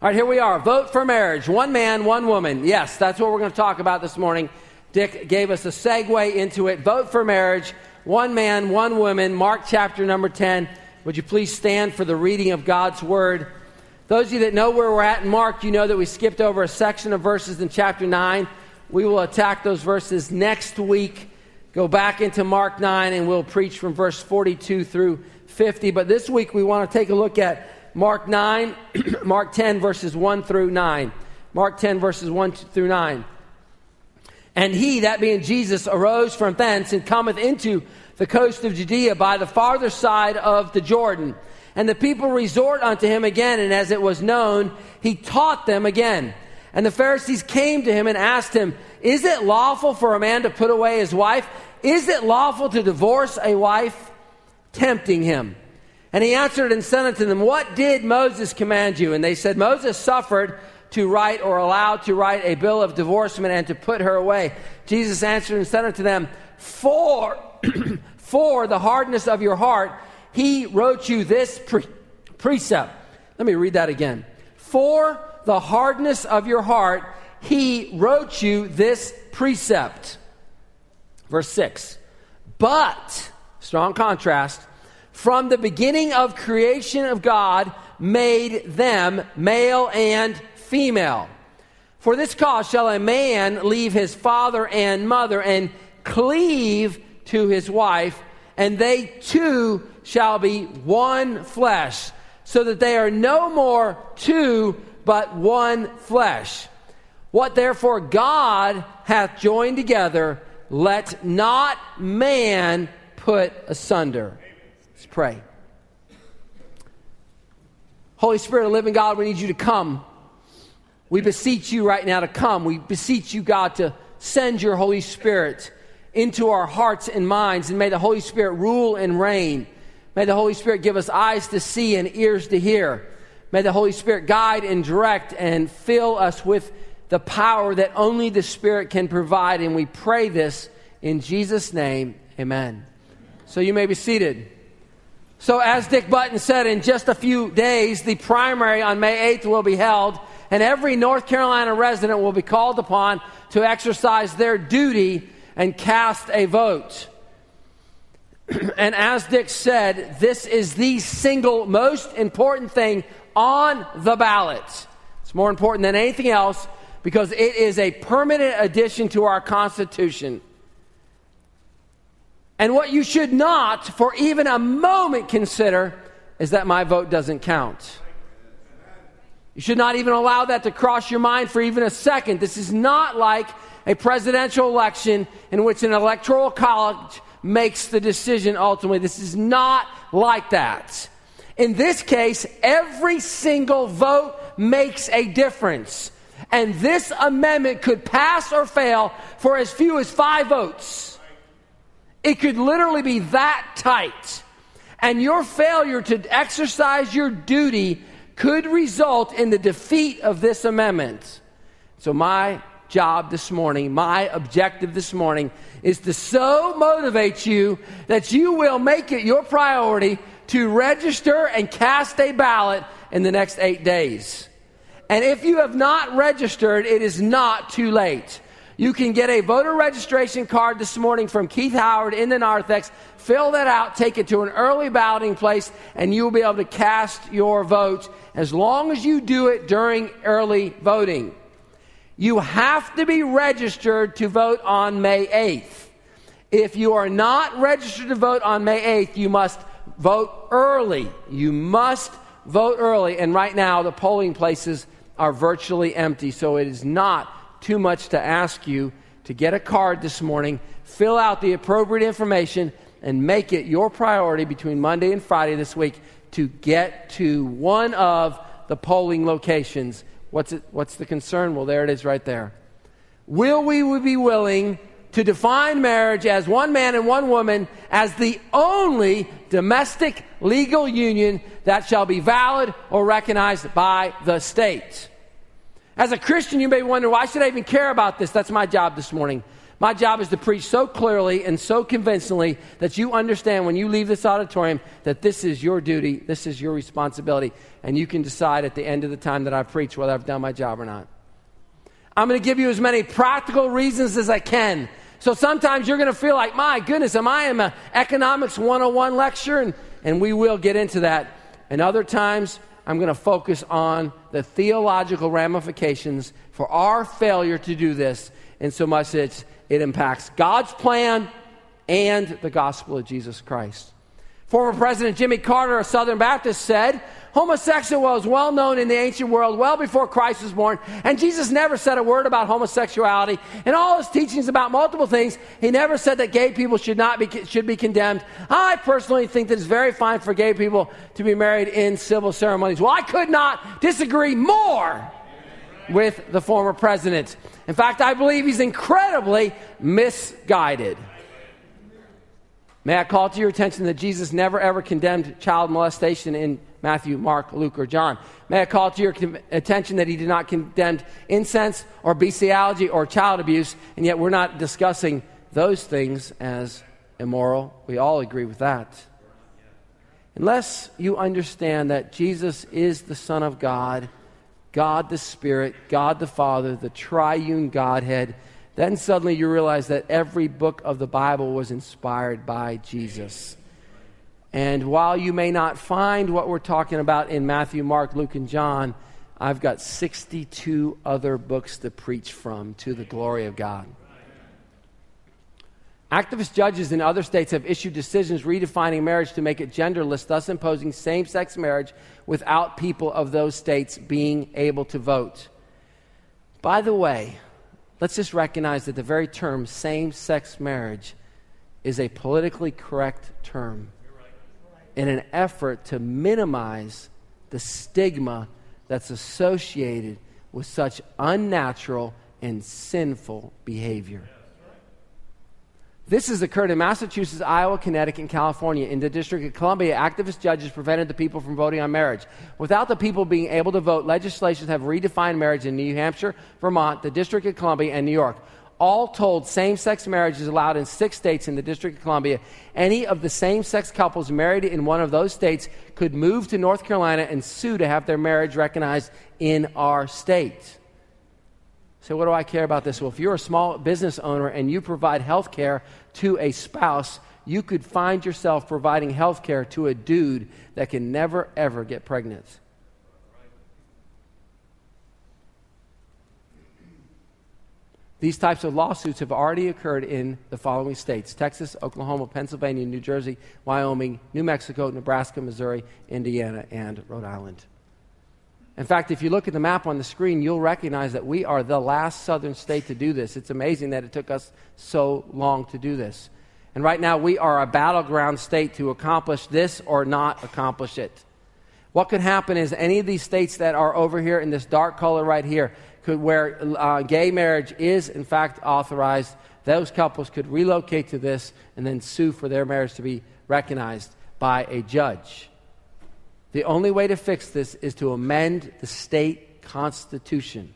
All right, here we are. Vote for marriage. One man, one woman. Yes, that's what we're going to talk about this morning. Dick gave us a segue into it. Vote for marriage. One man, one woman. Mark chapter number 10. Would you please stand for the reading of God's word? Those of you that know where we're at in Mark, you know that we skipped over a section of verses in chapter 9. We will attack those verses next week. Go back into Mark 9 and we'll preach from verse 42 through 50. But this week we want to take a look at Mark 9, Mark 10 verses 1 through 9. Mark 10 verses 1 through 9. And he, that being Jesus, arose from thence and cometh into the coast of Judea by the farther side of the Jordan. And the people resort unto him again, and as it was known, he taught them again. And the Pharisees came to him and asked him, Is it lawful for a man to put away his wife? Is it lawful to divorce a wife? Tempting him. And he answered and said unto them, What did Moses command you? And they said, Moses suffered to write or allowed to write a bill of divorcement and to put her away. Jesus answered and said unto them, For the hardness of your heart, he wrote you this precept. Let me read that again. For the hardness of your heart, he wrote you this precept. Verse 6. But, strong contrast, from the beginning of creation of God made them male and female. For this cause shall a man leave his father and mother and cleave to his wife, and they two shall be one flesh, so that they are no more two, but one flesh. What therefore God hath joined together, let not man put asunder. Let's pray. Holy Spirit of living God, we need you to come. We beseech you right now to come. We beseech you, God, to send your Holy Spirit into our hearts and minds, and may the Holy Spirit rule and reign. May the Holy Spirit give us eyes to see and ears to hear. May the Holy Spirit guide and direct and fill us with the power that only the Spirit can provide. And we pray this in Jesus' name. Amen. So you may be seated. So as Dick Button said, in just a few days, the primary on May 8th will be held, and every North Carolina resident will be called upon to exercise their duty and cast a vote. And as Dick said, this is the single most important thing on the ballot. It's more important than anything else because it is a permanent addition to our Constitution. And what you should not, for even a moment, consider is that my vote doesn't count. You should not even allow that to cross your mind for even a second. This is not like a presidential election in which an electoral college makes the decision ultimately. This is not like that. In this case, every single vote makes a difference. And this amendment could pass or fail for as few as 5 votes. It could literally be that tight. And your failure to exercise your duty could result in the defeat of this amendment. So my job this morning, my objective this morning, is to so motivate you that you will make it your priority to register and cast a ballot in the next 8 days. And if you have not registered, it is not too late. You can get a voter registration card this morning from Keith Howard in the narthex. Fill that out, take it to an early balloting place, and you'll be able to cast your vote as long as you do it during early voting. You have to be registered to vote on May 8th. If you are not registered to vote on May 8th, you must vote early. You must vote early. And right now, the polling places are virtually empty, so it is not too much to ask you to get a card this morning, fill out the appropriate information, and make it your priority between Monday and Friday this week to get to one of the polling locations. What's the concern? Well, there it is right there. Will we be willing to define marriage as one man and one woman as the only domestic legal union that shall be valid or recognized by the state? As a Christian, you may wonder, why should I even care about this? That's my job this morning. My job is to preach so clearly and so convincingly that you understand when you leave this auditorium that this is your duty, this is your responsibility, and you can decide at the end of the time that I preach whether I've done my job or not. I'm going to give you as many practical reasons as I can. So sometimes you're going to feel like, my goodness, am I in an economics 101 lecture? And we will get into that. And other times, I'm going to focus on the theological ramifications for our failure to do this, in so much that it impacts God's plan and the gospel of Jesus Christ. Former President Jimmy Carter, a Southern Baptist, said, homosexuality was well known in the ancient world well before Christ was born, and Jesus never said a word about homosexuality. In all his teachings about multiple things, he never said that gay people should be condemned. I personally think that it's very fine for gay people to be married in civil ceremonies. Well, I could not disagree more with the former president. In fact, I believe he's incredibly misguided. May I call to your attention that Jesus never ever condemned child molestation in Matthew, Mark, Luke, or John. May I call to your attention that he did not condemn incense or bestiality or child abuse, and yet we're not discussing those things as immoral. We all agree with that. Unless you understand that Jesus is the Son of God, God the Spirit, God the Father, the triune Godhead, then suddenly you realize that every book of the Bible was inspired by Jesus. And while you may not find what we're talking about in Matthew, Mark, Luke, and John, I've got 62 other books to preach from to the glory of God. Activist judges in other states have issued decisions redefining marriage to make it genderless, thus imposing same-sex marriage without people of those states being able to vote. By the way, let's just recognize that the very term same-sex marriage is a politically correct term in an effort to minimize the stigma that's associated with such unnatural and sinful behavior. This has occurred in Massachusetts, Iowa, Connecticut, and California. In the District of Columbia, activist judges prevented the people from voting on marriage. Without the people being able to vote, legislations have redefined marriage in New Hampshire, Vermont, the District of Columbia, and New York. All told, same-sex marriage is allowed in 6 states in the District of Columbia. Any of the same-sex couples married in one of those states could move to North Carolina and sue to have their marriage recognized in our state. So what do I care about this? Well, if you're a small business owner and you provide health care to a spouse, you could find yourself providing health care to a dude that can never, ever get pregnant. These types of lawsuits have already occurred in the following states: Texas, Oklahoma, Pennsylvania, New Jersey, Wyoming, New Mexico, Nebraska, Missouri, Indiana, and Rhode Island. In fact, if you look at the map on the screen, you'll recognize that we are the last southern state to do this. It's amazing that it took us so long to do this. And right now, we are a battleground state to accomplish this or not accomplish it. What could happen is any of these states that are over here in this dark color right here, where gay marriage is in fact authorized, those couples could relocate to this and then sue for their marriage to be recognized by a judge. The only way to fix this is to amend the state constitution.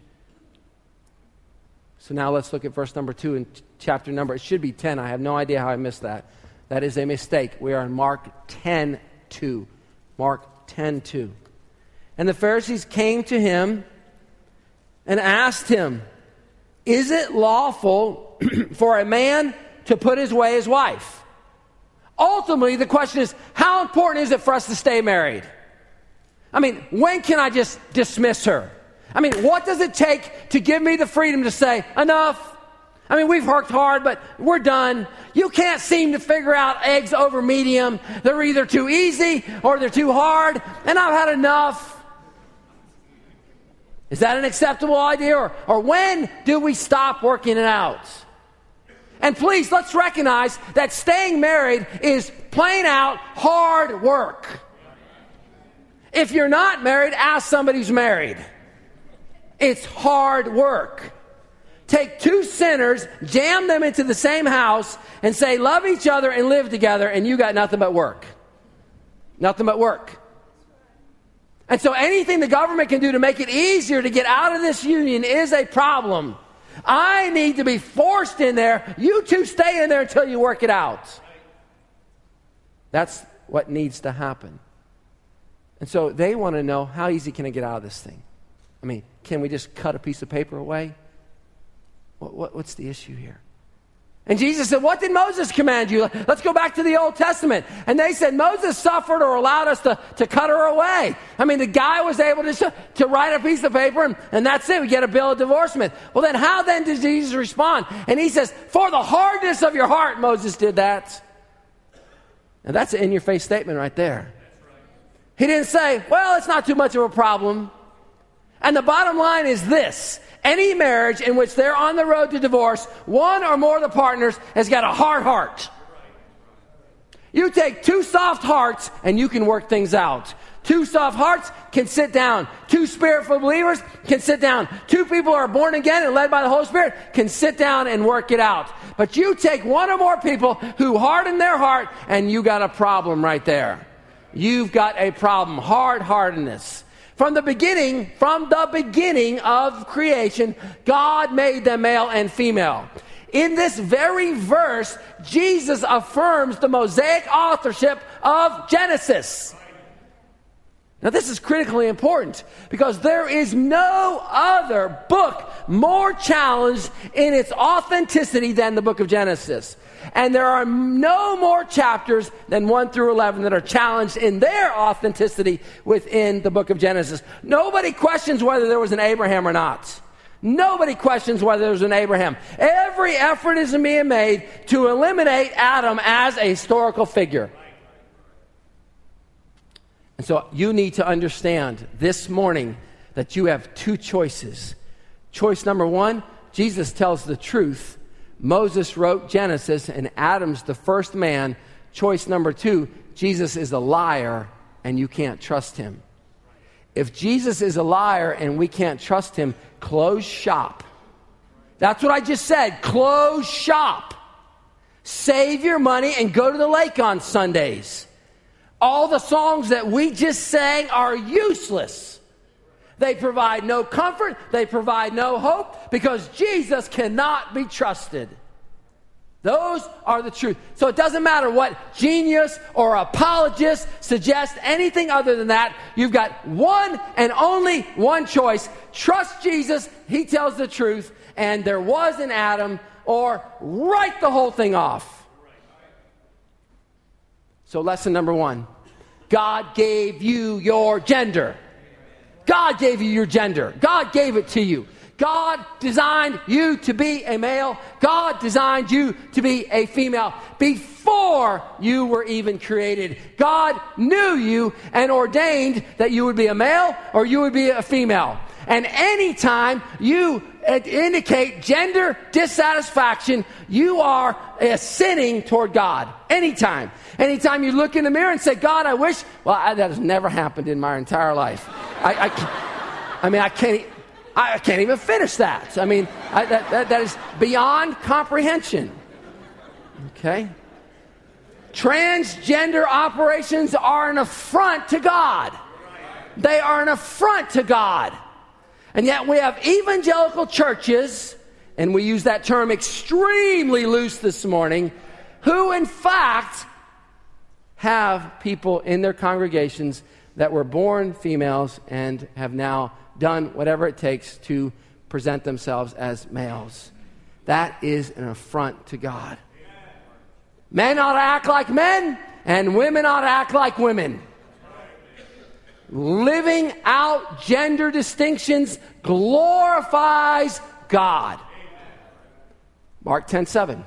So now let's look at verse number 2 in chapter number. It should be 10. I have no idea how I missed that. That is a mistake. We are in Mark 10:2. Mark 10:2. And the Pharisees came to him and asked him, "Is it lawful for a man to put away his wife?" Ultimately, the question is, how important is it for us to stay married? I mean, when can I just dismiss her? I mean, what does it take to give me the freedom to say, enough? I mean, we've worked hard, but we're done. You can't seem to figure out eggs over medium. They're either too easy or they're too hard, and I've had enough. Is that an acceptable idea? Or when do we stop working it out? And please, let's recognize that staying married is plain out hard work. If you're not married, ask somebody who's married. It's hard work. Take 2 sinners, jam them into the same house, and say, love each other and live together, and you got nothing but work. Nothing but work. And so anything the government can do to make it easier to get out of this union is a problem. I need to be forced in there. You two stay in there until you work it out. That's what needs to happen. And so they want to know, how easy can I get out of this thing? I mean, can we just cut a piece of paper away? What's the issue here? And Jesus said, what did Moses command you? Let's go back to the Old Testament. And they said, Moses suffered or allowed us to cut her away. I mean, the guy was able to write a piece of paper and that's it. We get a bill of divorcement. Well, then how then did Jesus respond? And he says, for the hardness of your heart, Moses did that. And that's an in-your-face statement right there. He didn't say, well, it's not too much of a problem. And the bottom line is this. Any marriage in which they're on the road to divorce, one or more of the partners has got a hard heart. You take two soft hearts and you can work things out. Two soft hearts can sit down. Two spirit-filled believers can sit down. Two people who are born again and led by the Holy Spirit can sit down and work it out. But you take one or more people who harden their heart and you got a problem right there. You've got a problem. Hard-heartedness. From the beginning of creation, God made them male and female. In this very verse, Jesus affirms the Mosaic authorship of Genesis. Now, this is critically important because there is no other book more challenged in its authenticity than the book of Genesis. And there are no more chapters than 1 through 11 that are challenged in their authenticity within the book of Genesis. Nobody questions whether there was an Abraham or not. Nobody questions whether there was an Abraham. Every effort is being made to eliminate Adam as a historical figure. And so you need to understand this morning that you have two choices. Choice number one, Jesus tells the truth. Moses wrote Genesis and Adam's the first man. Choice number two, Jesus is a liar and you can't trust him. If Jesus is a liar and we can't trust him, close shop. That's what I just said. Close shop. Save your money and go to the lake on Sundays. All the songs that we just sang are useless. They provide no comfort. They provide no hope because Jesus cannot be trusted. Those are the truth. So it doesn't matter what genius or apologist suggests anything other than that. You've got one and only one choice. Trust Jesus. He tells the truth. And there was an Adam, or write the whole thing off. So lesson number one, God gave you your gender. God gave you your gender. God gave it to you. God designed you to be a male. God designed you to be a female. Before you were even created, God knew you and ordained that you would be a male or you would be a female. And anytime you indicate gender dissatisfaction, you are sinning toward God. Anytime. Anytime you look in the mirror and say, God, I wish, that has never happened in my entire life. I can't even finish that. I mean, that is beyond comprehension. Okay? Transgender operations are an affront to God. They are an affront to God. And yet we have evangelical churches, and we use that term extremely loose this morning, who in fact have people in their congregations that were born females and have now done whatever it takes to present themselves as males. That is an affront to God. Men ought to act like men, and women ought to act like women. Living out gender distinctions glorifies God. Mark 10:7.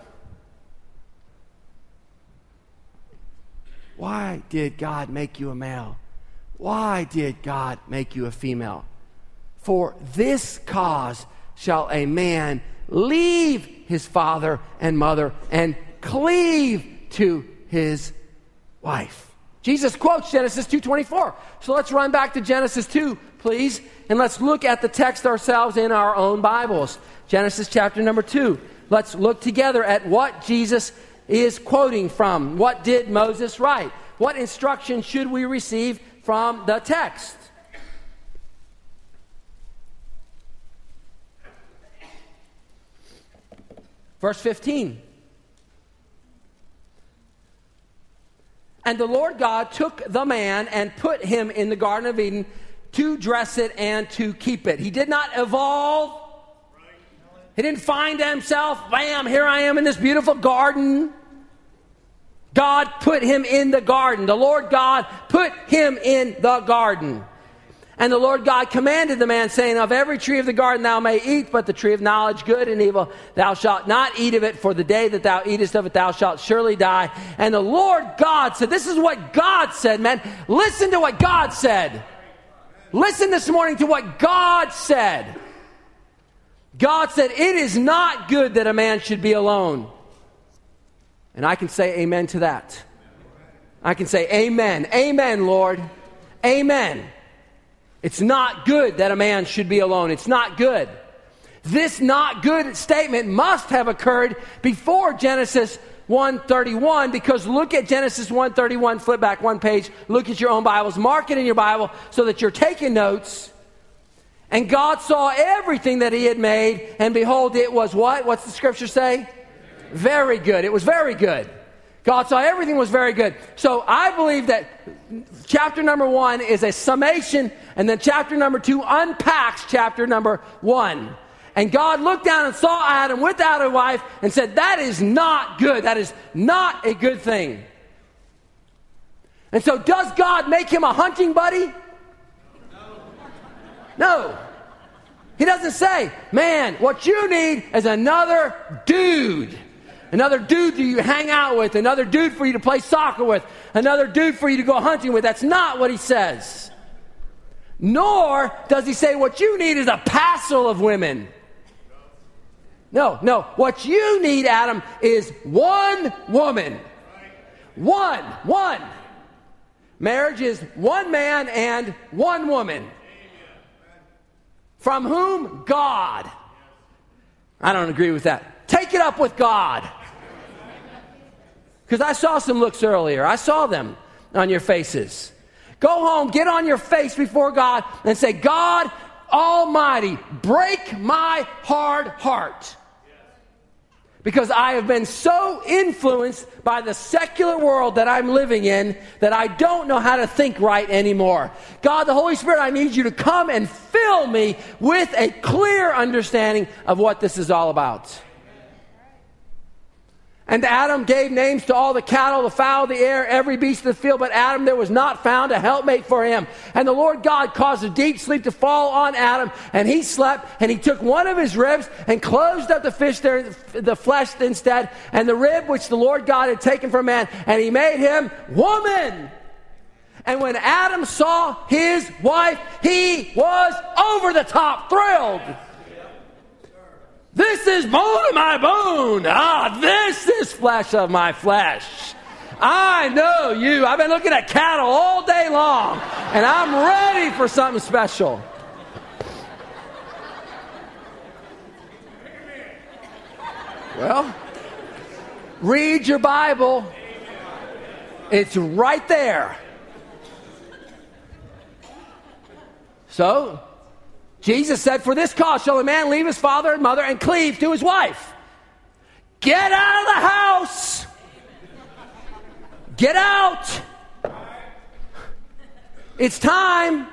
Why did God make you a male? Why did God make you a female? For this cause shall a man leave his father and mother and cleave to his wife. Jesus quotes Genesis 2:24. So let's run back to Genesis 2, please, and let's look at the text ourselves in our own Bibles. Genesis chapter number 2. Let's look together at what Jesus is quoting from. What did Moses write? What instruction should we receive from the text? Verse 15. And the Lord God took the man and put him in the Garden of Eden to dress it and to keep it. He did not evolve. He didn't find himself, bam, here I am in this beautiful garden. God put him in the garden. The Lord God put him in the garden. And the Lord God commanded the man, saying, of every tree of the garden thou may eat, but the tree of knowledge, good and evil, thou shalt not eat of it, for the day that thou eatest of it, thou shalt surely die. And the Lord God said, this is what God said, man. Listen to what God said. Listen this morning to what God said. God said, it is not good that a man should be alone. And I can say amen to that. I can say amen. Amen, Lord. Amen. It's not good that a man should be alone. It's not good. This not good statement must have occurred before Genesis 1:31, because look at Genesis 1:31, flip back one page, look at your own Bibles, mark it in your Bible so that you're taking notes. And God saw everything that he had made, and behold, it was what? What's the scripture say? Very good. It was very good. God saw everything was very good. So I believe that chapter number 1 is a summation, and then chapter number 2 unpacks chapter number 1. And God looked down and saw Adam without a wife and said, that is not good. That is not a good thing. And so does God make him a hunting buddy? No. He doesn't say, man, what you need is another dude. Another dude that you hang out with. Another dude for you to play soccer with. Another dude for you to go hunting with. That's not what he says. Nor does he say what you need is a passel of women. No. What you need, Adam, is one woman. One. Marriage is one man and one woman. From whom? God. I don't agree with that. Take it up with God. Because I saw some looks earlier. I saw them on your faces. Go home, get on your face before God and say, God Almighty, break my hard heart. Because I have been so influenced by the secular world that I'm living in that I don't know how to think right anymore. God, the Holy Spirit, I need you to come and fill me with a clear understanding of what this is all about. And Adam gave names to all the cattle, the fowl of the air, every beast of the field. But Adam, there was not found a helpmate for him. And the Lord God caused a deep sleep to fall on Adam. And he slept, and he took one of his ribs and closed up the flesh instead, and the rib which the Lord God had taken from man. And he made him woman. And when Adam saw his wife, he was over the top thrilled. This is bone of my bone. This is flesh of my flesh. I know you. I've been looking at cattle all day long, and I'm ready for something special. Well, read your Bible. It's right there. So, Jesus said, for this cause shall a man leave his father and mother and cleave to his wife. Get out of the house. Get out. It's time.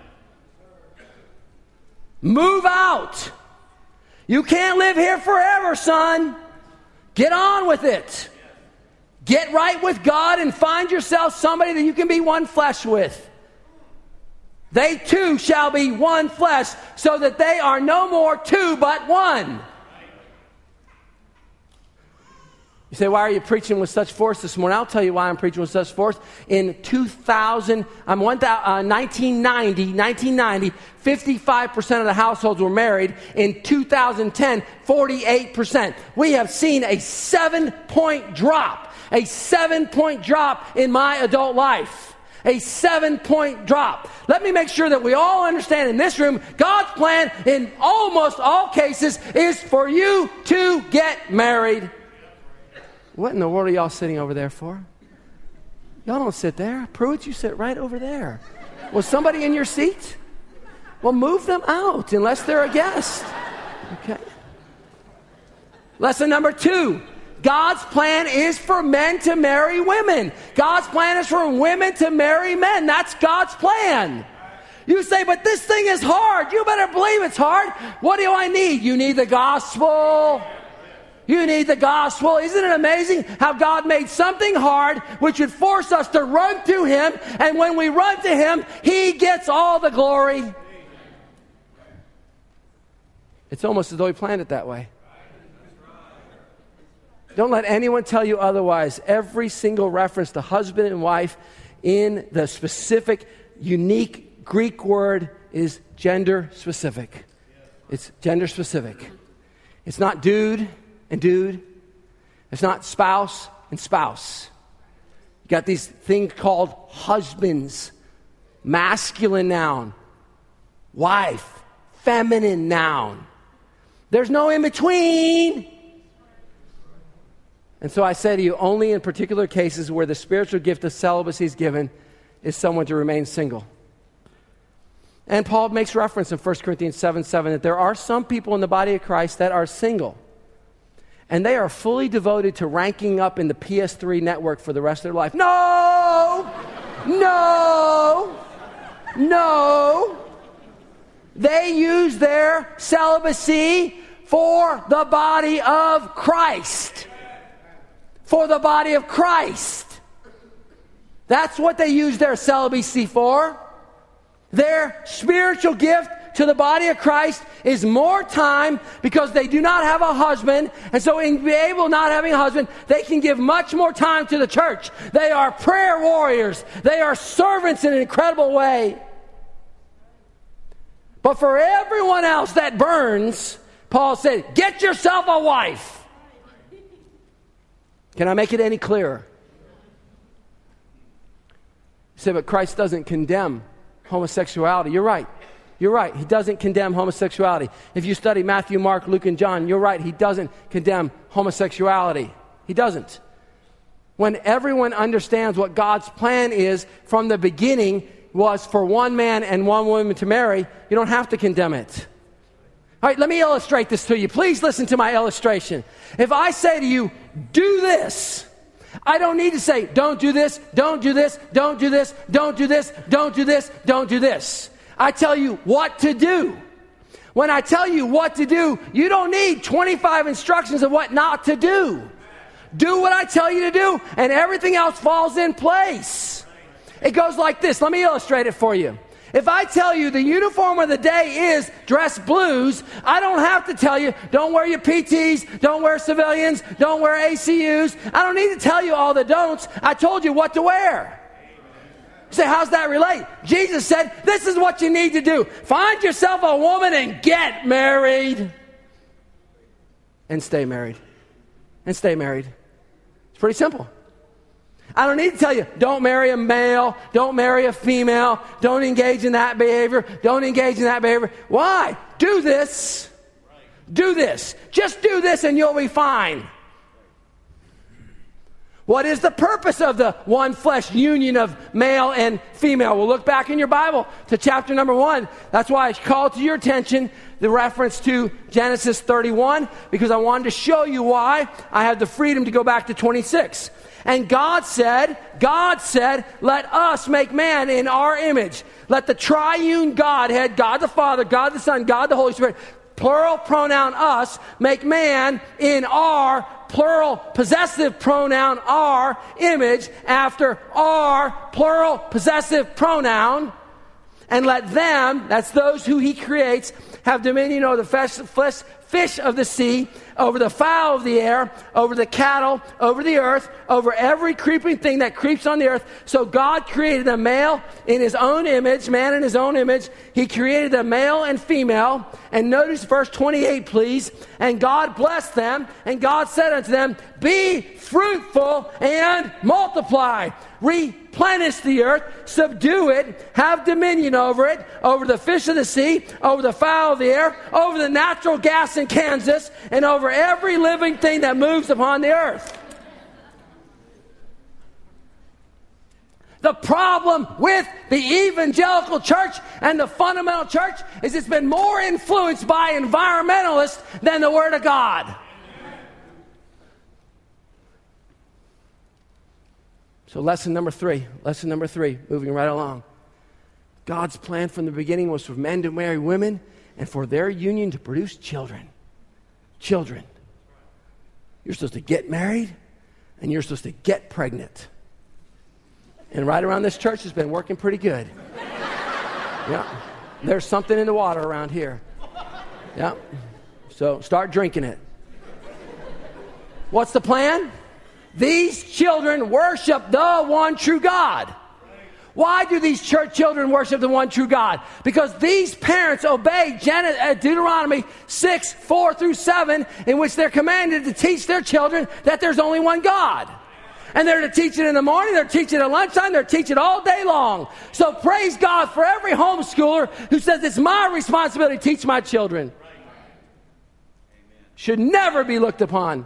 Move out. You can't live here forever, son. Get on with it. Get right with God and find yourself somebody that you can be one flesh with. They too shall be one flesh, so that they are no more two but one. You say, why are you preaching with such force this morning? I'll tell you why I'm preaching with such force. In 1990, 55% of the households were married. In 2010, 48%. We have seen a 7-point drop. A 7-point drop in my adult life. A 7-point drop. Let me make sure that we all understand in this room, God's plan in almost all cases is for you to get married. What in the world are y'all sitting over there for? Y'all don't sit there. Pruitt, you sit right over there. Was somebody in your seat? Well, move them out unless they're a guest. Okay. Lesson number 2. God's plan is for men to marry women. God's plan is for women to marry men. That's God's plan. You say, but this thing is hard. You better believe it's hard. What do I need? You need the gospel. You need the gospel. Isn't it amazing how God made something hard which would force us to run to Him, and when we run to Him, He gets all the glory. It's almost as though He planned it that way. Don't let anyone tell you otherwise. Every single reference to husband and wife in the specific, unique Greek word is gender specific. It's gender specific. It's not dude and dude. It's not spouse and spouse. You got these things called husbands, masculine noun, wife, feminine noun. There's no in between. And so I say to you, only in particular cases where the spiritual gift of celibacy is given is someone to remain single. And Paul makes reference in 1 Corinthians 7:7 that there are some people in the body of Christ that are single. And they are fully devoted to ranking up in the PS3 network for the rest of their life. No! They use their celibacy for the body of Christ. For the body of Christ. That's what they use their celibacy for. Their spiritual gift to the body of Christ is more time because they do not have a husband. And so in being able not having a husband, they can give much more time to the church. They are prayer warriors. They are servants in an incredible way. But for everyone else that burns, Paul said, get yourself a wife. Can I make it any clearer? You say, but Christ doesn't condemn homosexuality. You're right. He doesn't condemn homosexuality. If you study Matthew, Mark, Luke, and John, you're right. He doesn't condemn homosexuality. He doesn't. When everyone understands what God's plan is from the beginning was for one man and one woman to marry, you don't have to condemn it. All right, let me illustrate this to you. Please listen to my illustration. If I say to you, do this, I don't need to say, don't do this, don't do this, don't do this, don't do this, don't do this, don't do this. I tell you what to do. When I tell you what to do, you don't need 25 instructions of what not to do. Do what I tell you to do, and everything else falls in place. It goes like this. Let me illustrate it for you. If I tell you the uniform of the day is dress blues, I don't have to tell you, don't wear your PTs, don't wear civilians, don't wear ACUs. I don't need to tell you all the don'ts. I told you what to wear. You say, how's that relate? Jesus said, this is what you need to do. Find yourself a woman and get married. And stay married. And stay married. It's pretty simple. I don't need to tell you, don't marry a male, don't marry a female, don't engage in that behavior, don't engage in that behavior. Why? Do this. Do this. Just do this and you'll be fine. What is the purpose of the one flesh union of male and female? We'll look back in your Bible to chapter number 1. That's why I called to your attention the reference to Genesis 31, because I wanted to show you why I had the freedom to go back to 26. And God said, let us make man in our image. Let the triune Godhead, God the Father, God the Son, God the Holy Spirit, plural pronoun us, make man in our, plural possessive pronoun our, image after our, plural possessive pronoun. And let them, that's those who He creates, have dominion over the fish of the sea, over the fowl of the air, over the cattle, over the earth, over every creeping thing that creeps on the earth. So God created a male in His own image, man in His own image. He created a male and female. And notice verse 28, please. And God blessed them, and God said unto them, be fruitful and multiply. Replenish the earth, subdue it, have dominion over it, over the fish of the sea, over the fowl of the air, over the natural gas in Kansas, and over every living thing that moves upon the earth. The problem with the evangelical church and the fundamental church is it's been more influenced by environmentalists than the Word of God. So lesson number three, moving right along. God's plan from the beginning was for men to marry women and for their union to produce children. Children. You're supposed to get married and you're supposed to get pregnant. And right around this church has been working pretty good. Yeah. There's something in the water around here. Yeah. So start drinking it. What's the plan? These children worship the one true God. Why do these church children worship the one true God? Because these parents obey Deuteronomy 6, 4 through 7, in which they're commanded to teach their children that there's only one God. And they're to teach it in the morning, they're teaching it at lunchtime, they're teaching it all day long. So praise God for every homeschooler who says it's my responsibility to teach my children. Should never be looked upon.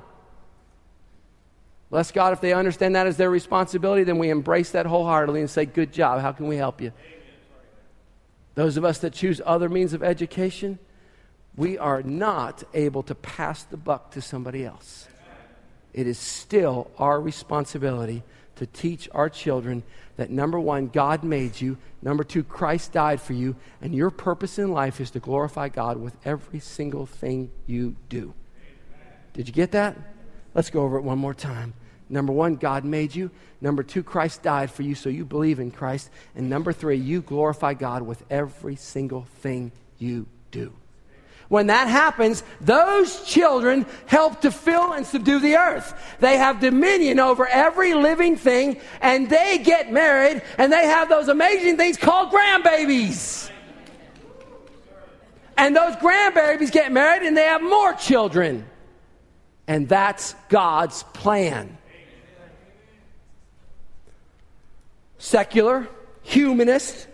Bless God, if they understand that as their responsibility, then we embrace that wholeheartedly and say, good job, how can we help you? Those of us that choose other means of education, we are not able to pass the buck to somebody else. It is still our responsibility to teach our children that, number one, God made you. Number two, Christ died for you. And your purpose in life is to glorify God with every single thing you do. Did you get that? Let's go over it one more time. Number one, God made you. Number two, Christ died for you, so you believe in Christ. And number three, you glorify God with every single thing you do. When that happens, those children help to fill and subdue the earth. They have dominion over every living thing, and they get married, and they have those amazing things called grandbabies. And those grandbabies get married, and they have more children. And that's God's plan. Secular, humanist,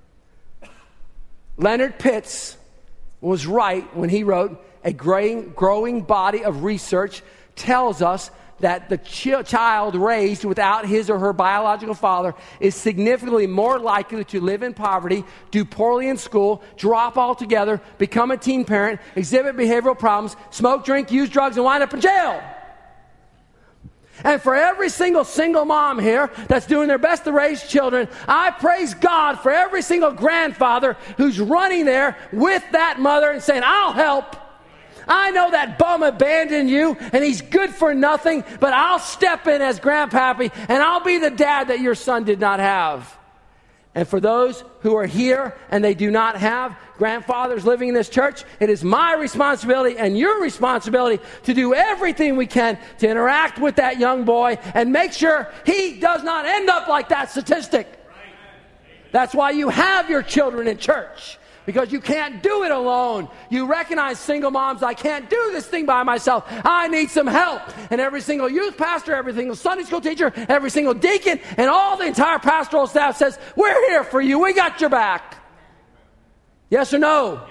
Leonard Pitts was right when he wrote, a growing body of research tells us that the child raised without his or her biological father is significantly more likely to live in poverty, do poorly in school, drop altogether, become a teen parent, exhibit behavioral problems, smoke, drink, use drugs, and wind up in jail. And for every single mom here that's doing their best to raise children, I praise God for every single grandfather who's running there with that mother and saying, I'll help. I know that bum abandoned you and he's good for nothing, but I'll step in as grandpappy and I'll be the dad that your son did not have. And for those who are here and they do not have grandfathers living in this church, it is my responsibility and your responsibility to do everything we can to interact with that young boy and make sure he does not end up like that statistic. That's why you have your children in church. Because you can't do it alone. You recognize, single moms, I can't do this thing by myself. I need some help. And every single youth pastor, every single Sunday school teacher, every single deacon, and all the entire pastoral staff says, we're here for you. We got your back. Yes or no?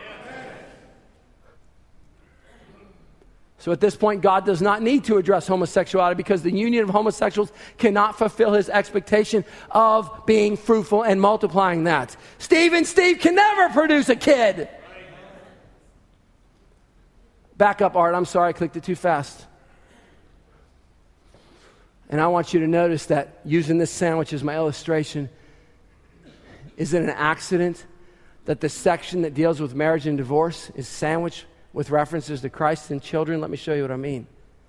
So at this point, God does not need to address homosexuality because the union of homosexuals cannot fulfill his expectation of being fruitful and multiplying that. Steve can never produce a kid. Back up, Art. I'm sorry, I clicked it too fast. And I want you to notice that using this sandwich as my illustration, is it an accident that the section that deals with marriage and divorce is sandwiched with references to Christ and children? Let me show you what I mean.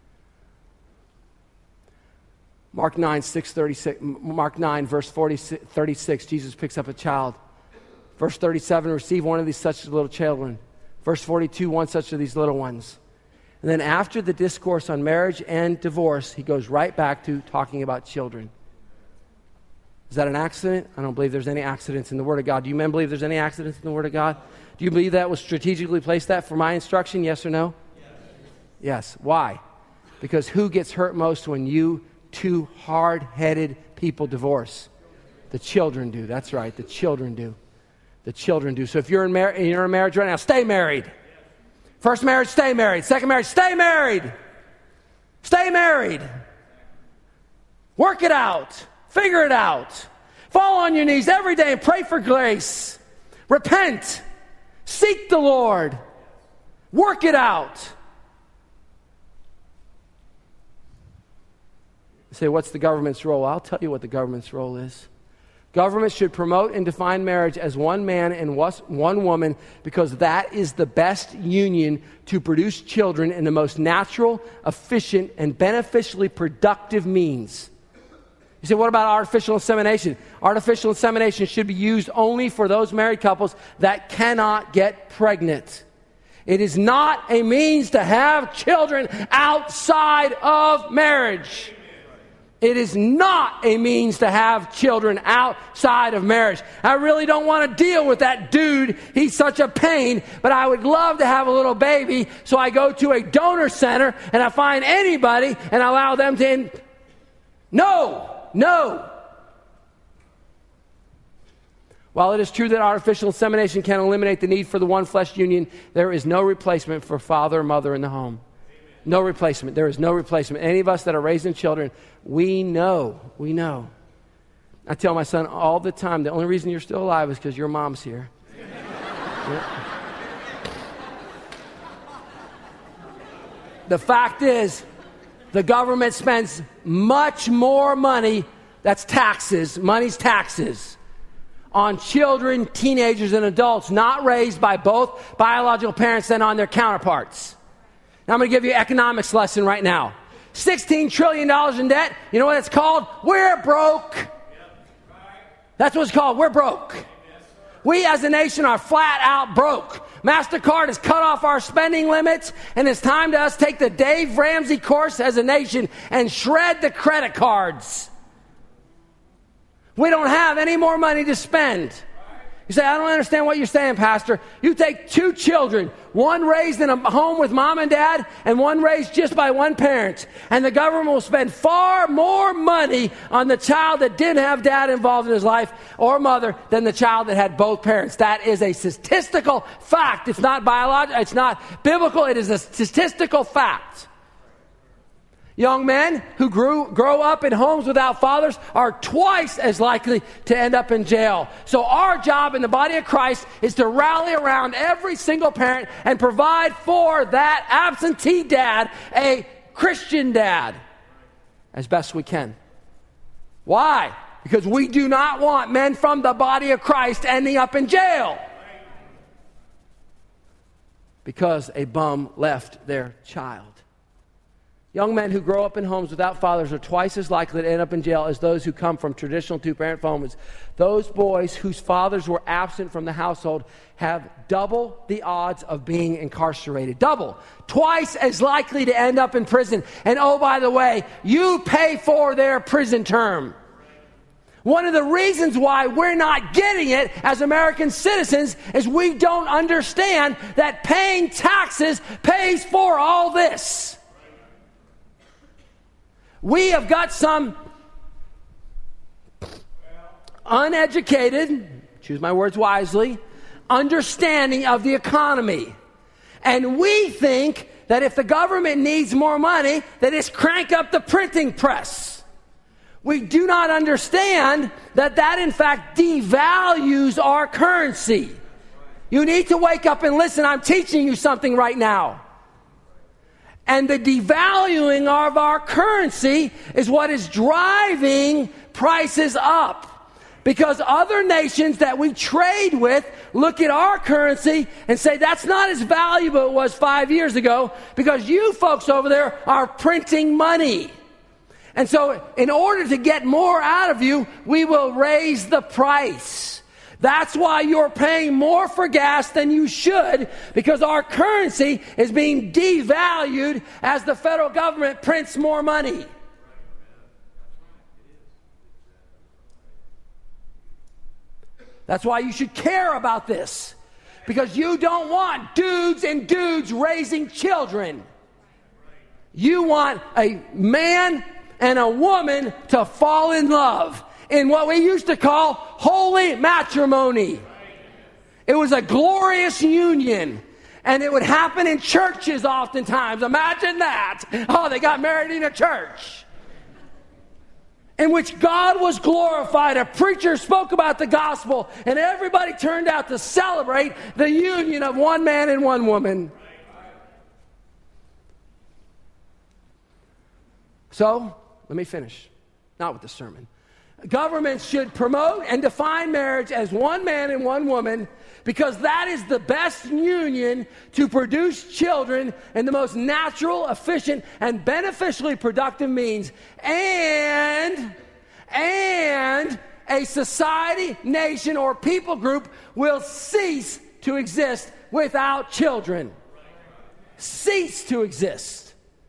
Mark 9, verse 36, Jesus picks up a child. Verse 37, receive one of these such little children. Verse 42, one such of these little ones. And then after the discourse on marriage and divorce, he goes right back to talking about children. Is that an accident? I don't believe there's any accidents in the Word of God. Do you men believe there's any accidents in the Word of God? Do you believe that was strategically placed that for my instruction? Yes or no? Yes. Why? Because who gets hurt most when you two hard-headed people divorce? The children do. That's right. The children do. The children do. So if you're in a marriage right now, stay married. First marriage, stay married. Second marriage, stay married. Stay married. Work it out. Figure it out. Fall on your knees every day and pray for grace. Repent. Seek the Lord. Work it out. say, what's the government's role? I'll tell you what the government's role is. Government should promote and define marriage as one man and one woman because that is the best union to produce children in the most natural, efficient, and beneficially productive means. You say, what about artificial insemination? Artificial insemination should be used only for those married couples that cannot get pregnant. It is not a means to have children outside of marriage. It is not a means to have children outside of marriage. I really don't want to deal with that dude. He's such a pain, but I would love to have a little baby, so I go to a donor center and I find anybody and allow them to... No. While it is true that artificial insemination can eliminate the need for the one flesh union, there is no replacement for father or mother in the home. No replacement. There is no replacement. Any of us that are raising children, we know. I tell my son all the time, the only reason you're still alive is because your mom's here. Yeah. The fact is, the government spends much more money, that's taxes, money's taxes, on children, teenagers, and adults not raised by both biological parents than on their counterparts. Now I'm going to give you an economics lesson right now. $16 trillion in debt. You know what it's called? We're broke. That's what it's called. We're broke. We as a nation are flat out broke. MasterCard has cut off our spending limits, and it's time to us take the Dave Ramsey course as a nation and shred the credit cards. We don't have any more money to spend. You say, I don't understand what you're saying, Pastor. You take two children, one raised in a home with mom and dad, and one raised just by one parent. And the government will spend far more money on the child that didn't have dad involved in his life or mother than the child that had both parents. That is a statistical fact. It's not biological. It's not biblical. It is a statistical fact. Young men who grow up in homes without fathers are twice as likely to end up in jail. So our job in the body of Christ is to rally around every single parent and provide for that absentee dad a Christian dad as best we can. Why? Because we do not want men from the body of Christ ending up in jail because a bum left their child. Young men who grow up in homes without fathers are twice as likely to end up in jail as those who come from traditional two-parent families. Those boys whose fathers were absent from the household have double the odds of being incarcerated. Double. Twice as likely to end up in prison. And oh, by the way, you pay for their prison term. One of the reasons why we're not getting it as American citizens is we don't understand that paying taxes pays for all this. We have got some uneducated, choose my words wisely, understanding of the economy. And we think that if the government needs more money, that it's crank up the printing press. We do not understand that in fact devalues our currency. You need to wake up and listen. I'm teaching you something right now. And the devaluing of our currency is what is driving prices up. Because other nations that we trade with look at our currency and say, that's not as valuable as it was 5 years ago because you folks over there are printing money. And so in order to get more out of you, we will raise the price. That's why you're paying more for gas than you should, because our currency is being devalued as the federal government prints more money. That's why you should care about this, because you don't want dudes and dudes raising children. You want a man and a woman to fall in love in what we used to call holy matrimony. It was a glorious union. And it would happen in churches oftentimes. Imagine that. Oh, they got married in a church. In which God was glorified. A preacher spoke about the gospel. And everybody turned out to celebrate the union of one man and one woman. So, let me finish. not with the sermon. Governments should promote and define marriage as one man and one woman because that is the best union to produce children in the most natural, efficient, and beneficially productive means. And a society, nation, or people group will cease to exist without children. Cease to exist.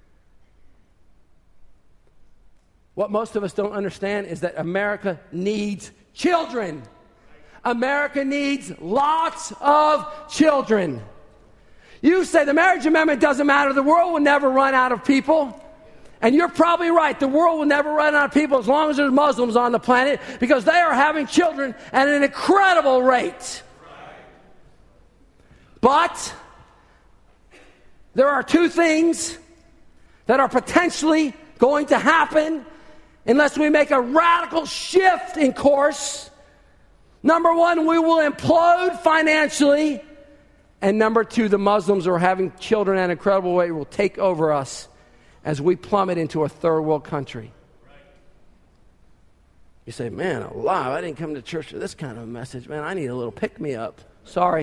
What most of us don't understand is that America needs children. America needs lots of children. You say the marriage amendment doesn't matter. The world will never run out of people. And you're probably right. The world will never run out of people as long as there's Muslims on the planet because they are having children at an incredible rate. But there are two things that are potentially going to happen unless we make a radical shift in course. Number one, we will implode financially. And number two, the Muslims who are having children at an incredible rate will take over us as we plummet into a third world country. You say, man, alive, I didn't come to church for this kind of a message. Man, I need a little pick-me-up. Sorry.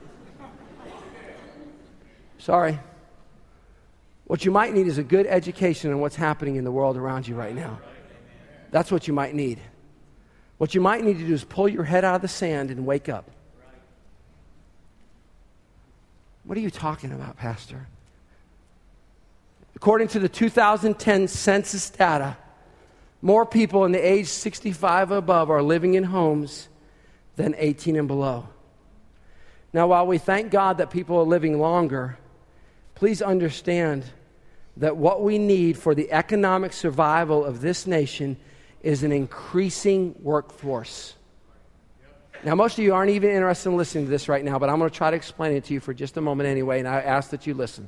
What you might need is a good education on what's happening in the world around you right now. That's what you might need. What you might need to do is pull your head out of the sand and wake up. What are you talking about, Pastor? According to the 2010 census data, more people in the age 65 above are living in homes than 18 and below. Now, while we thank God that people are living longer, please understand that what we need for the economic survival of this nation is an increasing workforce. Now, most of you aren't even interested in listening to this right now, but I'm going to try to explain it to you for just a moment anyway, and I ask that you listen.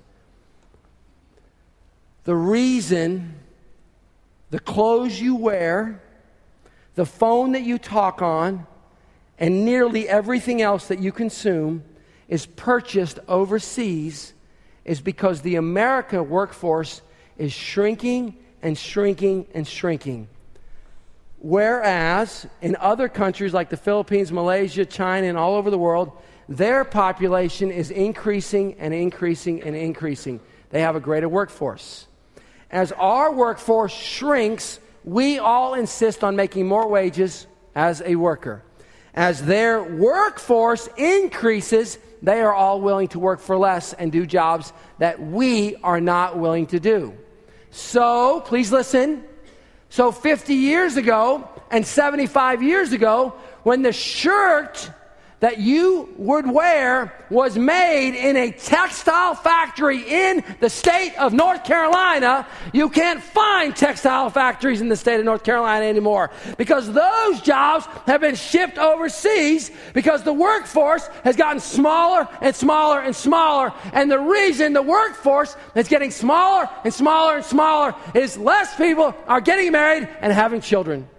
The reason the clothes you wear, the phone that you talk on, and nearly everything else that you consume is purchased overseas is because the American workforce is shrinking and shrinking and shrinking. Whereas in other countries like the Philippines, Malaysia, China, and all over the world, their population is increasing and increasing and increasing. They have a greater workforce. As our workforce shrinks, we all insist on making more wages as a worker. As their workforce increases, they are all willing to work for less and do jobs that we are not willing to do. So, please listen. So 50 years ago and 75 years ago, when the shirt that you would wear was made in a textile factory in the state of North Carolina, you can't find textile factories in the state of North Carolina anymore because those jobs have been shipped overseas because the workforce has gotten smaller and smaller and smaller. And the reason the workforce is getting smaller and smaller and smaller is less people are getting married and having children.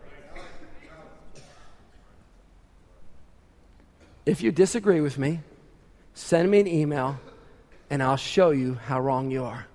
If you disagree with me, send me an email and I'll show you how wrong you are.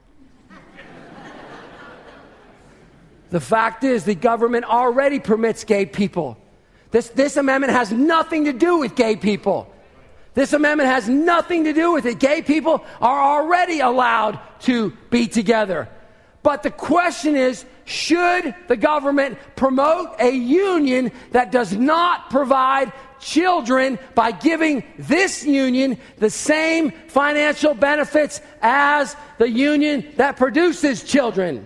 The fact is, the government already permits gay people. This amendment has nothing to do with gay people. This amendment has nothing to do with it. Gay people are already allowed to be together. But the question is, should the government promote a union that does not provide children by giving this union the same financial benefits as the union that produces children?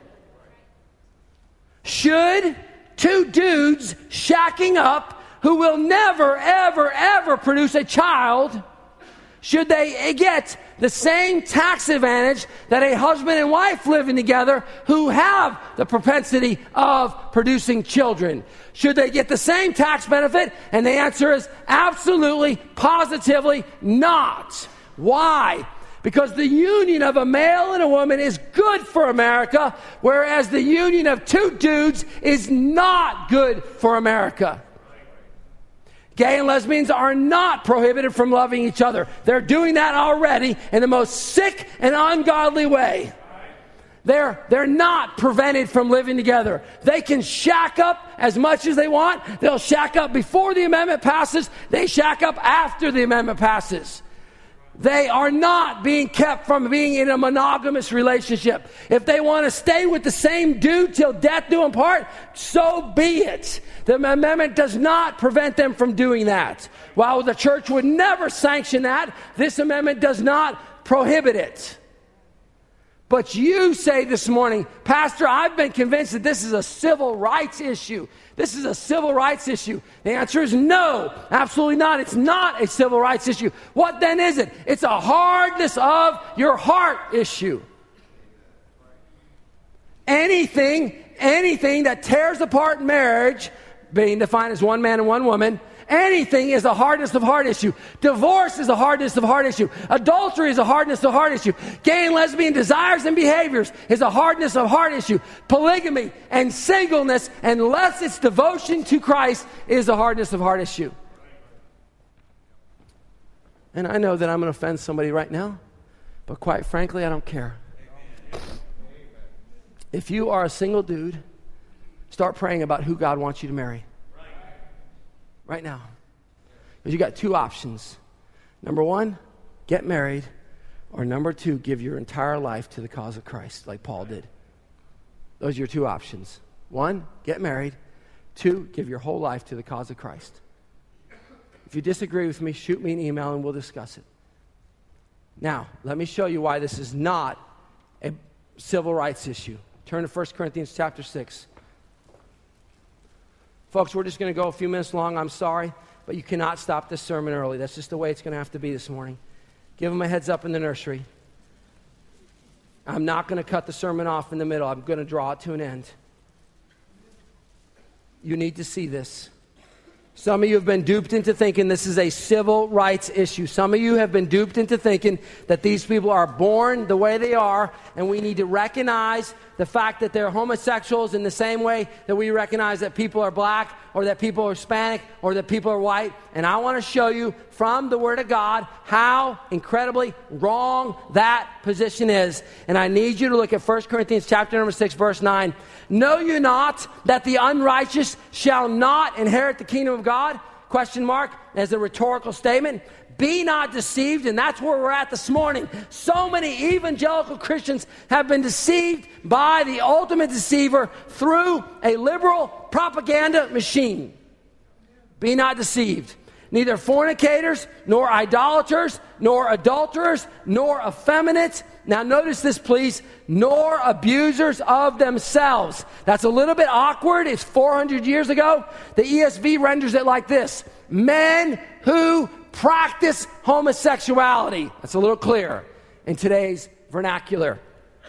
Should two dudes shacking up who will never, ever, ever produce a child, should they get the same tax advantage that a husband and wife living together who have the propensity of producing children? Should they get the same tax benefit? And the answer is absolutely, positively not. Why? Because the union of a male and a woman is good for America, whereas the union of two dudes is not good for America. Gay and lesbians are not prohibited from loving each other. They're doing that already in the most sick and ungodly way. They're not prevented from living together. They can shack up as much as they want. They'll shack up before the amendment passes. They shack up after the amendment passes. They are not being kept from being in a monogamous relationship. If they want to stay with the same dude till death do them part, so be it. The amendment does not prevent them from doing that. While the church would never sanction that, this amendment does not prohibit it. But you say this morning, Pastor, I've been convinced that this is a civil rights issue. This is a civil rights issue. The answer is no, absolutely not. It's not a civil rights issue. What then is it? It's a hardness of your heart issue. Anything that tears apart marriage, being defined as one man and one woman, anything is a hardness of heart issue. Divorce is a hardness of heart issue. Adultery is a hardness of heart issue. Gay and lesbian desires and behaviors is a hardness of heart issue. Polygamy and singleness, unless it's devotion to Christ, is a hardness of heart issue. And I know that I'm going to offend somebody right now, but quite frankly, I don't care. If you are a single dude, start praying about who God wants you to marry. Right now. Because you got two options. Number one, get married. Or number two, give your entire life to the cause of Christ, like Paul did. Those are your two options. One, get married. Two, give your whole life to the cause of Christ. If you disagree with me, shoot me an email and we'll discuss it. Now, let me show you why this is not a civil rights issue. Turn to 1 Corinthians chapter 6. Folks, we're just going to go a few minutes long. I'm sorry, but you cannot stop this sermon early. That's just the way it's going to have to be this morning. Give them a heads up in the nursery. I'm not going to cut the sermon off in the middle. I'm going to draw it to an end. You need to see this. Some of you have been duped into thinking this is a civil rights issue. Some of you have been duped into thinking that these people are born the way they are, and we need to recognize the fact that they're homosexuals in the same way that we recognize that people are black or that people are Hispanic or that people are white. And I want to show you from the Word of God how incredibly wrong that position is. And I need you to look at 1 Corinthians chapter number 6, verse 9. Know you not that the unrighteous shall not inherit the kingdom of God? Question mark, as a rhetorical statement. Be not deceived, and that's where we're at this morning. So many evangelical Christians have been deceived by the ultimate deceiver through a liberal propaganda machine. Be not deceived. Neither fornicators, nor idolaters, nor adulterers, nor effeminates. Now notice this, please. Nor abusers of themselves. That's a little bit awkward. It's 400 years ago. The ESV renders it like this. Men who practice homosexuality. That's a little clearer in today's vernacular.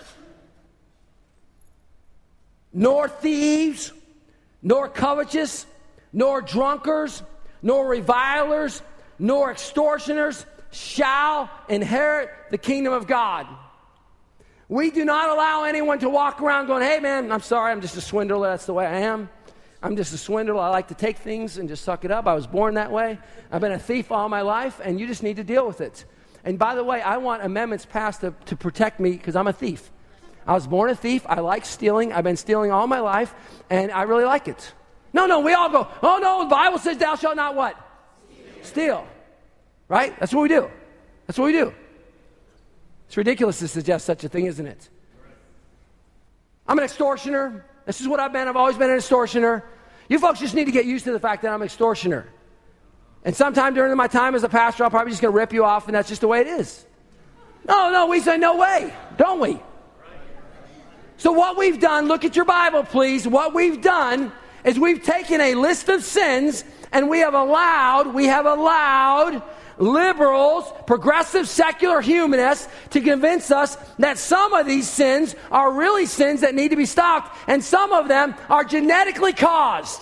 Nor thieves, nor covetous, nor drunkards, nor revilers, nor extortioners shall inherit the kingdom of God. We do not allow anyone to walk around going, hey man, I'm sorry, I'm just a swindler, that's the way I am. I'm just a swindler. I like to take things and just suck it up. I was born that way. I've been a thief all my life, and you just need to deal with it. And by the way, I want amendments passed to protect me because I'm a thief. I was born a thief. I like stealing. I've been stealing all my life, and I really like it. No, we all go, oh no, the Bible says thou shalt not what? Steal. Right? That's what we do. That's what we do. It's ridiculous to suggest such a thing, isn't it? I'm an extortioner. This is what I've been. I've always been an extortioner. You folks just need to get used to the fact that I'm an extortioner. And sometime during my time as a pastor, I'm probably just going to rip you off, and that's just the way it is. No, we say no way, don't we? So what we've done, look at your Bible, please. What we've done is we've taken a list of sins, and we have allowed liberals, progressive secular humanists to convince us that some of these sins are really sins that need to be stopped, and some of them are genetically caused.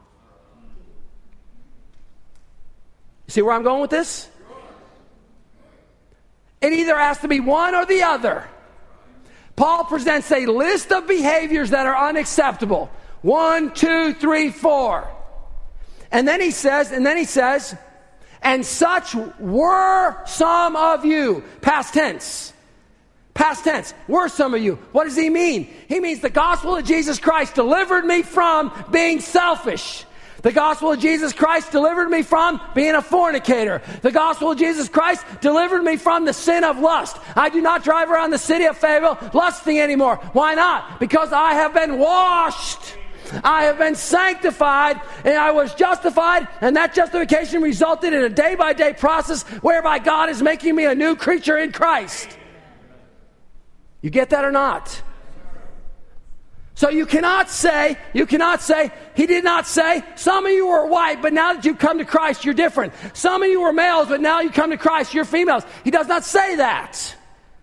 See where I'm going with this? It either has to be one or the other. Paul presents a list of behaviors that are unacceptable. 1, 2, 3, 4. And then he says, and such were some of you. Past tense. Past tense. Were some of you. What does he mean? He means the gospel of Jesus Christ delivered me from being selfish. The gospel of Jesus Christ delivered me from being a fornicator. The gospel of Jesus Christ delivered me from the sin of lust. I do not drive around the city of Fayetteville lusting anymore. Why not? Because I have been washed. I have been sanctified, and I was justified, and that justification resulted in a day-by-day process whereby God is making me a new creature in Christ. You get that or not? So you cannot say, he did not say, some of you were white, but now that you've come to Christ, you're different. Some of you were males, but now you come to Christ, you're females. He does not say that.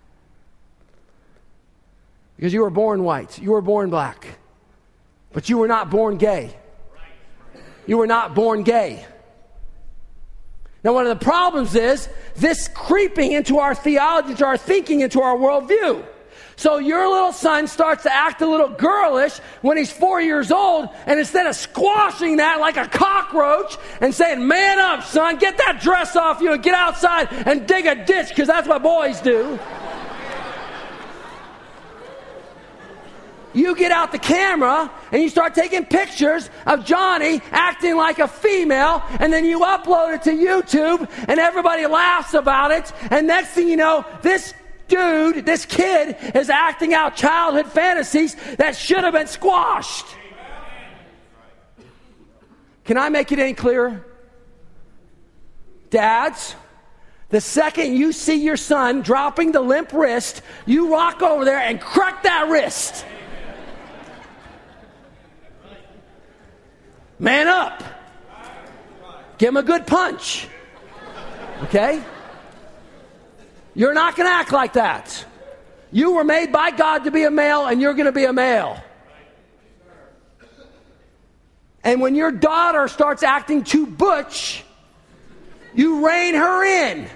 Because you were born white, you were born black, but you were not born gay. You were not born gay. Now, one of the problems is this creeping into our theology, into our thinking, into our worldview. So your little son starts to act a little girlish when he's 4 years old, and instead of squashing that like a cockroach and saying, man up, son, get that dress off you and get outside and dig a ditch, because that's what boys do. You get out the camera and you start taking pictures of Johnny acting like a female, and then you upload it to YouTube and everybody laughs about it, and next thing you know, this kid is acting out childhood fantasies that should have been squashed. Can I make it any clearer? Dads, the second you see your son dropping the limp wrist, you walk over there and crack that wrist. Man up. Give him a good punch. Okay? You're not going to act like that. You were made by God to be a male, and you're going to be a male. And when your daughter starts acting too butch, you rein her in.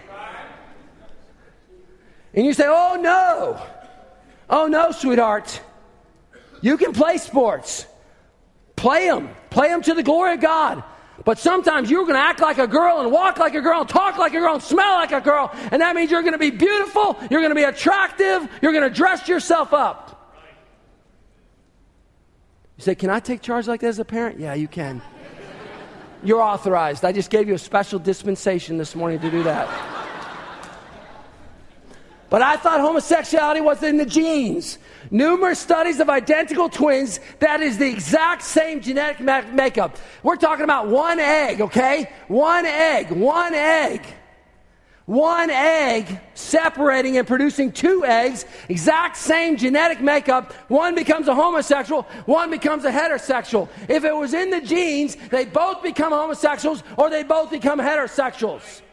And you say, oh no, sweetheart. You can play sports. Play them to the glory of God. But sometimes you're going to act like a girl and walk like a girl and talk like a girl and smell like a girl. And that means you're going to be beautiful. You're going to be attractive. You're going to dress yourself up. You say, can I take charge like that as a parent? Yeah, you can. You're authorized. I just gave you a special dispensation this morning to do that. But I thought homosexuality was in the genes. Numerous studies of identical twins, that is the exact same genetic makeup. We're talking about one egg, okay? One egg separating and producing two eggs, exact same genetic makeup. One becomes a homosexual, one becomes a heterosexual. If it was in the genes, they both become homosexuals or they both become heterosexuals.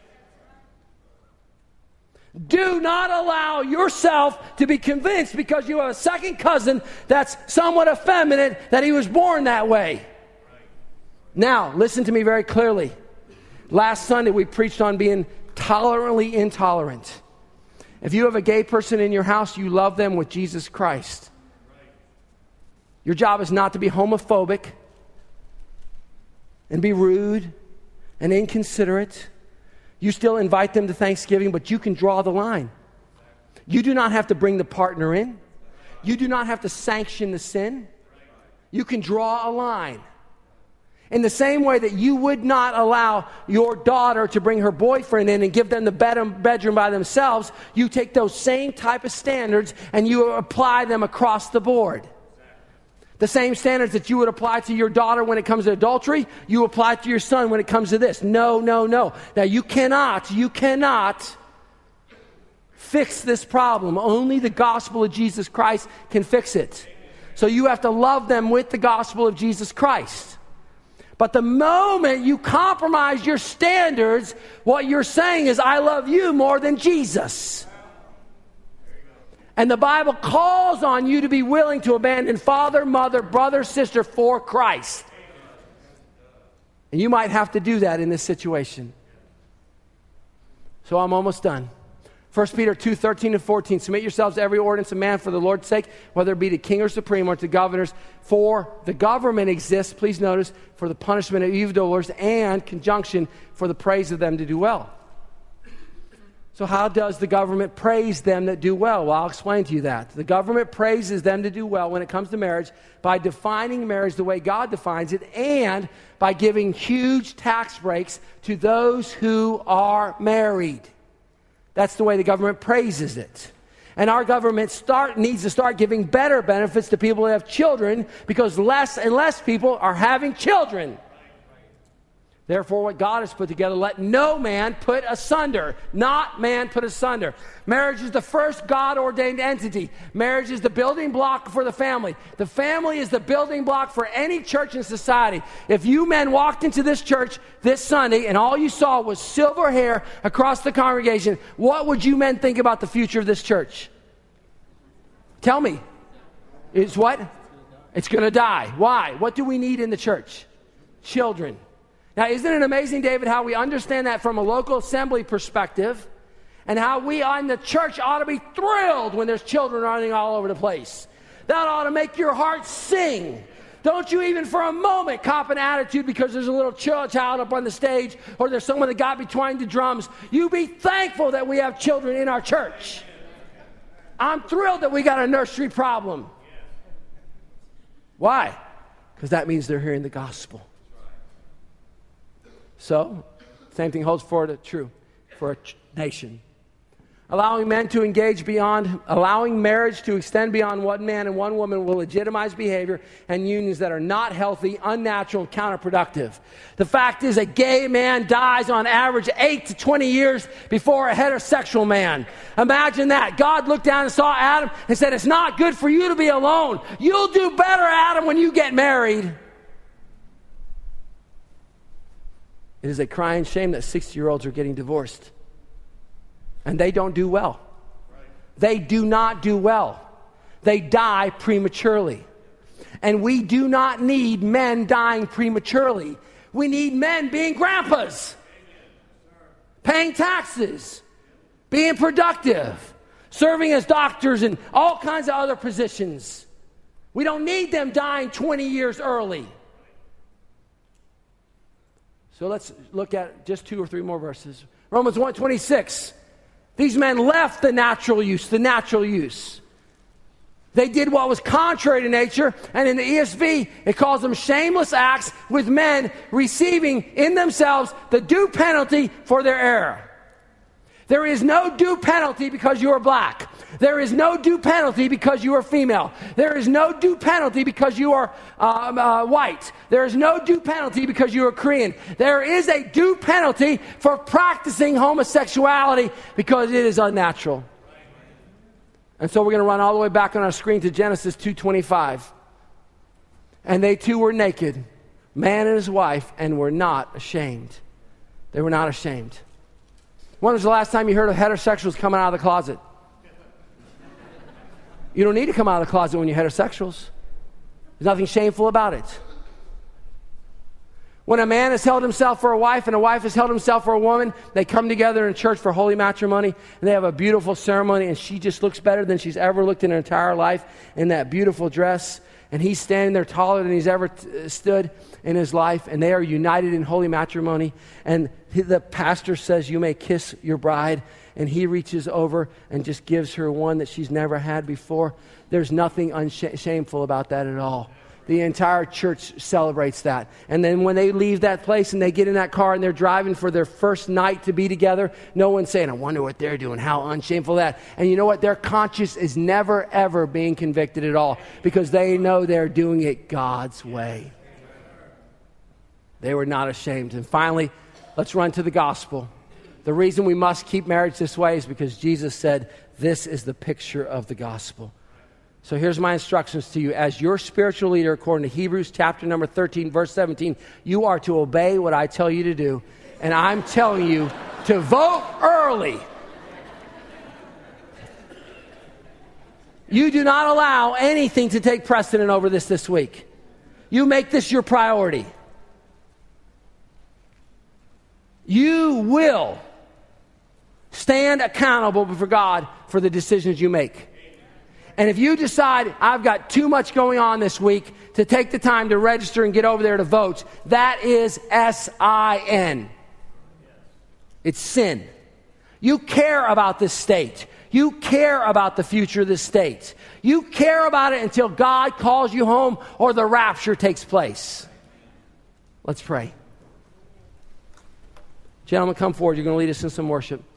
Do not allow yourself to be convinced because you have a second cousin that's somewhat effeminate that he was born that way. Now, listen to me very clearly. Last Sunday we preached on being tolerantly intolerant. If you have a gay person in your house, you love them with Jesus Christ. Your job is not to be homophobic and be rude and inconsiderate. You still invite them to Thanksgiving, but you can draw the line. You do not have to bring the partner in. You do not have to sanction the sin. You can draw a line. In the same way that you would not allow your daughter to bring her boyfriend in and give them the bedroom by themselves, you take those same type of standards and you apply them across the board. The same standards that you would apply to your daughter when it comes to adultery, you apply to your son when it comes to this. No. Now you cannot fix this problem. Only the gospel of Jesus Christ can fix it. So you have to love them with the gospel of Jesus Christ. But the moment you compromise your standards, what you're saying is, I love you more than Jesus. And the Bible calls on you to be willing to abandon father, mother, brother, sister for Christ. And you might have to do that in this situation. So I'm almost done. 1 Peter 2:13 and 14. Submit yourselves to every ordinance of man for the Lord's sake, whether it be to king or supreme or to governors. For the government exists, please notice, for the punishment of evildoers and conjunction for the praise of them to do well. So how does the government praise them that do well? Well, I'll explain to you that. The government praises them to do well when it comes to marriage by defining marriage the way God defines it and by giving huge tax breaks to those who are married. That's the way the government praises it. And our government needs to start giving better benefits to people who have children because less and less people are having children. Therefore, what God has put together, let no man put asunder. Not man put asunder. Marriage is the first God-ordained entity. Marriage is the building block for the family. The family is the building block for any church in society. If you men walked into this church this Sunday and all you saw was silver hair across the congregation, what would you men think about the future of this church? Tell me. It's what? It's going to die. Why? What do we need in the church? Children. Now, isn't it amazing, David, how we understand that from a local assembly perspective and how we in the church ought to be thrilled when there's children running all over the place? That ought to make your heart sing. Don't you even for a moment cop an attitude because there's a little child up on the stage or there's someone that got between the drums. You be thankful that we have children in our church. I'm thrilled that we got a nursery problem. Why? Because that means they're hearing the gospel. So, same thing holds for a nation. Allowing marriage to extend beyond one man and one woman will legitimize behavior and unions that are not healthy, unnatural, and counterproductive. The fact is a gay man dies on average 8 to 20 years before a heterosexual man. Imagine that. God looked down and saw Adam and said, it's not good for you to be alone. You'll do better, Adam, when you get married. It is a crying shame that 60-year-olds are getting divorced. And they don't do well. They do not do well. They die prematurely. And we do not need men dying prematurely. We need men being grandpas, paying taxes, being productive, serving as doctors and all kinds of other positions. We don't need them dying 20 years early. So let's look at just 2 or 3 more verses. Romans 1:26. These men left the natural use. They did what was contrary to nature, and in the ESV, it calls them shameless acts with men receiving in themselves the due penalty for their error. There is no due penalty because you are black. There is no due penalty because you are female. There is no due penalty because you are white. There is no due penalty because you are Korean. There is a due penalty for practicing homosexuality because it is unnatural. And so we're going to run all the way back on our screen to Genesis 2:25. And they too were naked, man and his wife, and were not ashamed. They were not ashamed. When was the last time you heard of heterosexuals coming out of the closet? You don't need to come out of the closet when you're heterosexuals. There's nothing shameful about it. When a man has held himself for a wife and a wife has held himself for a woman, they come together in church for holy matrimony, and they have a beautiful ceremony, and she just looks better than she's ever looked in her entire life in that beautiful dress. And he's standing there taller than he's ever stood in his life, and they are united in holy matrimony. And the pastor says, you may kiss your bride, and he reaches over and just gives her one that she's never had before. There's nothing shameful about that at all. The entire church celebrates that. And then when they leave that place and they get in that car and they're driving for their first night to be together, no one's saying, I wonder what they're doing, how unshameful that. And you know what? Their conscience is never, ever being convicted at all because they know they're doing it God's way. They were not ashamed. And finally, let's run to the gospel. The reason we must keep marriage this way is because Jesus said, this is the picture of the gospel. So here's my instructions to you. As your spiritual leader, according to Hebrews chapter number 13, verse 17, you are to obey what I tell you to do. And I'm telling you to vote early. You do not allow anything to take precedent over this week. You make this your priority. You will stand accountable before God for the decisions you make. And if you decide, I've got too much going on this week to take the time to register and get over there to vote, that is sin. It's sin. You care about this state. You care about the future of this state. You care about it until God calls you home or the rapture takes place. Let's pray. Gentlemen, come forward. You're going to lead us in some worship.